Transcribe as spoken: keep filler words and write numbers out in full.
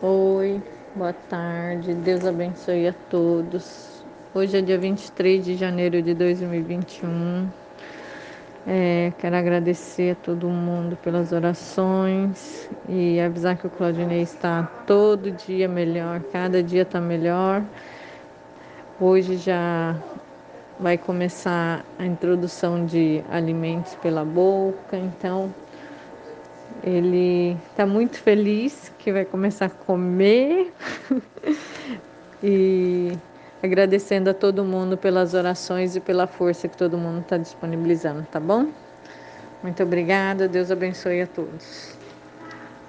Oi, boa tarde, Deus abençoe a todos. Hoje é dia vinte e três de janeiro de dois mil e vinte e um. É, quero agradecer a todo mundo pelas orações e avisar que o Claudinei está todo dia melhor, cada dia está melhor. Hoje já vai começar a introdução de alimentos pela boca, então ele está muito feliz que vai começar a comer e agradecendo a todo mundo pelas orações e pela força que todo mundo está disponibilizando, tá bom? Muito obrigada, Deus abençoe a todos.